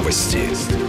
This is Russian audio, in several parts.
Новости.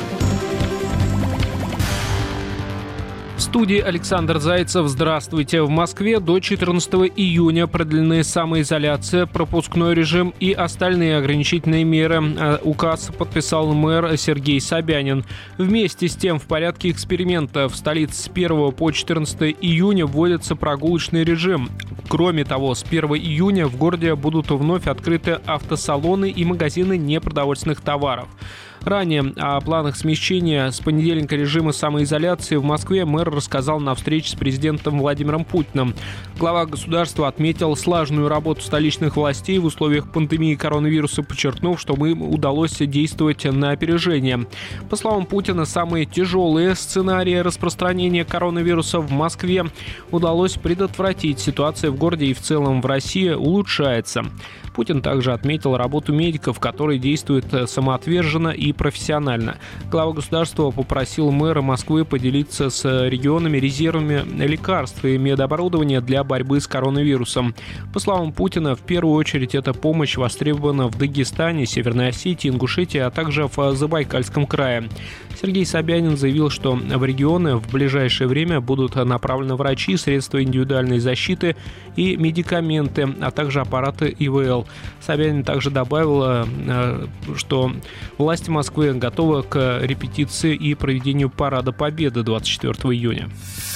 В студии Александр Зайцев. Здравствуйте. В Москве до 14 июня продлены самоизоляция, пропускной режим и остальные ограничительные меры. Указ подписал мэр Сергей Собянин. Вместе с тем, в порядке эксперимента в столице с 1 по 14 июня вводится прогулочный режим. Кроме того, с 1 июня в городе будут вновь открыты автосалоны и магазины непродовольственных товаров. Ранее о планах смещения с понедельника режима самоизоляции в Москве мэр рассказал на встрече с президентом Владимиром Путиным. Глава государства отметил слаженную работу столичных властей в условиях пандемии коронавируса, подчеркнув, что им удалось действовать на опережение. По словам Путина, самые тяжелые сценарии распространения коронавируса в Москве удалось предотвратить. Ситуация в городе и в целом в России улучшается. Путин также отметил работу медиков, которые действуют самоотверженно и профессионально. Глава государства попросил мэра Москвы поделиться с регионами резервами лекарств и медоборудования для борьбы с коронавирусом. По словам Путина, в первую очередь эта помощь востребована в Дагестане, Северной Осетии, Ингушетии, а также в Забайкальском крае. Сергей Собянин заявил, что в регионы в ближайшее время будут направлены врачи, средства индивидуальной защиты и медикаменты, а также аппараты ИВЛ. Собянин также добавил, что власти Москвы готовы к репетиции и проведению Парада Победы 24 июня.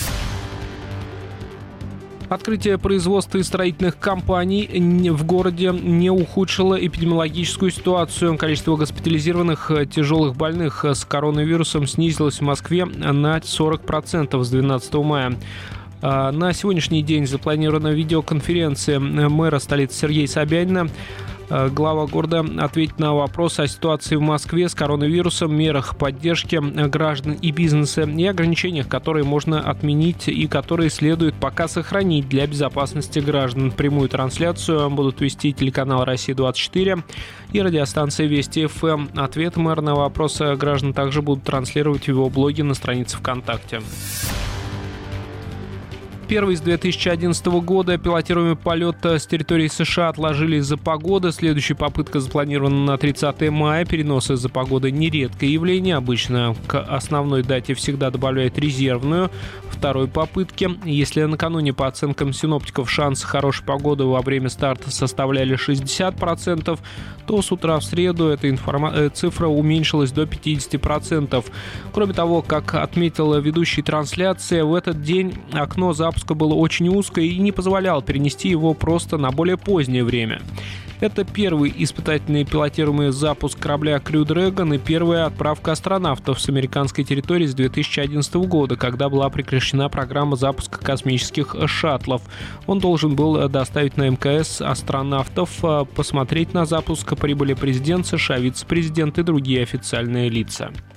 Открытие производства и строительных компаний в городе не ухудшило эпидемиологическую ситуацию. Количество госпитализированных тяжелых больных с коронавирусом снизилось в Москве на 40% с 12 мая. На сегодняшний день запланирована видеоконференция мэра столицы Сергея Собянина. Глава города ответит на вопросы о ситуации в Москве с коронавирусом, мерах поддержки граждан и бизнеса и ограничениях, которые можно отменить и которые следует пока сохранить для безопасности граждан. Прямую трансляцию будут вести телеканал «Россия-24» и радиостанция «Вести ФМ». Ответы мэра на вопросы граждан также будут транслировать в его блоге на странице ВКонтакте. Первый с 2011 года пилотируемый полет с территории США отложили из-за погоды. Следующая попытка запланирована на 30 мая. Перенос из-за погоды нередкое явление. Обычно к основной дате всегда добавляют резервную второй попытки. Если накануне, по оценкам синоптиков, шансы хорошей погоды во время старта составляли 60%, то с утра в среду эта цифра уменьшилась до 50%. Кроме того, как отметил ведущий трансляции, в этот день окно запуска было очень узкое и не позволяло перенести его просто на более позднее время. Это первый испытательный пилотируемый запуск корабля Crew Dragon и первая отправка астронавтов с американской территории с 2011 года, когда была прекращена программа запуска космических шаттлов. Он должен был доставить на МКС астронавтов. Посмотреть на запуск прибыли президент США, вице-президент и другие официальные лица.